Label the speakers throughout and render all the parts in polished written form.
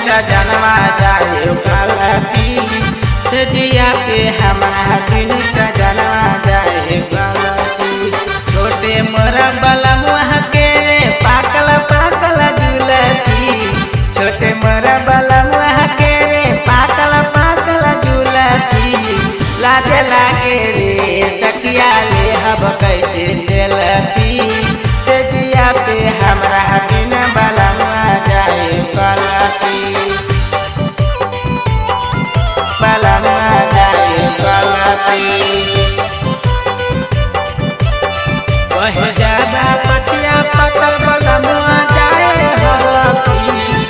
Speaker 1: सजनवा जाए गलती से जिया पे हमारा बिनु सजनवा जाए गलती। छोटे मोरा बलमुआ के रे पाकल पाकल जुलती, छोटे मोरा बलमुआ के रे पाकल पाकल जुलती। लागे लागे रे सखिया ले हब कैसे सेल्फी से जिया पे हमरा बिन बलमुआ जाए गलती, बलमुआ जाए गलती। वह ज्यादा पछिया पकल बलमुआ जाए गलती।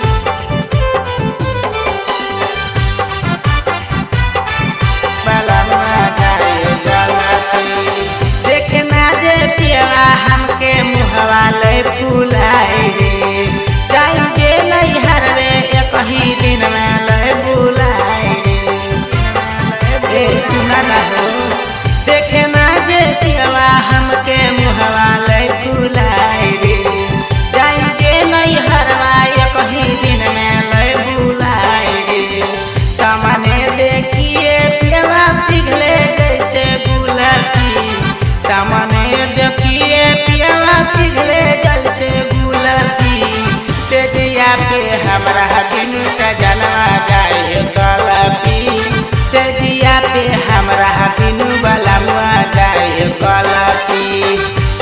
Speaker 1: बलमुआ जाए गलती। देखना जे पियवा हमके मुहवा ले फुलाए रे, जाई जे नैहर रे एक ही दिन में ले बुलाए रे। ए सुना ना हो, देखना जे पियवा हमके मुहवा ले फुलाए रे, जाई जे नैहर एक ही दिन में ले बुलाए रे। सामने देखिए पियवा पिघले जैसे गुलती, सामने देखिए पियवा पिघले जैसे गुलती। से जिया पे हमरा बिनु सजनवा जाए गलती, से जिया पे हमरा बिनु बलमुआ जाए गलती,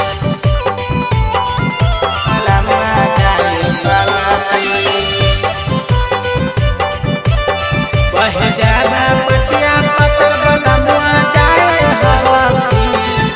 Speaker 1: बलमुआ जाए गलती। वह ज्यादा पछिया पकल बलमुआ जाए गलती।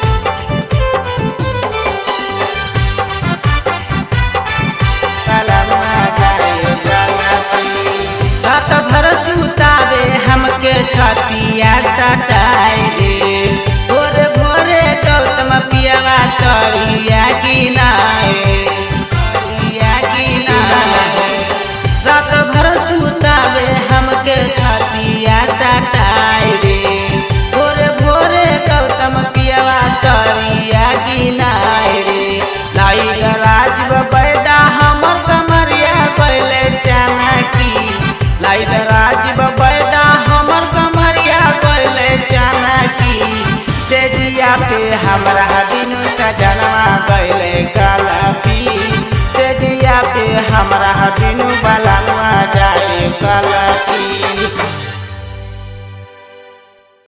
Speaker 1: बलमुआ जाए गलती। रात भर सुतावे हमके छतिया सटाए रे, भोरे भोरे गौतम पियवा करिया गिनाए, करिया गिनाए। रात भर सुतावे हमके छतिया सटाए रे, भोरे भोरे गौतम पियवा करिया गिनाए रे। लाई गराज बैडा हमर कमरिया पहले चानकी, लाई गराज बैडा हमर कमरिया पहले चानकी। से जिया पे हमरा बिनु सजनवा गइले गलती, से जिया पे हमरा बिनु बलमुआ जाए गलती।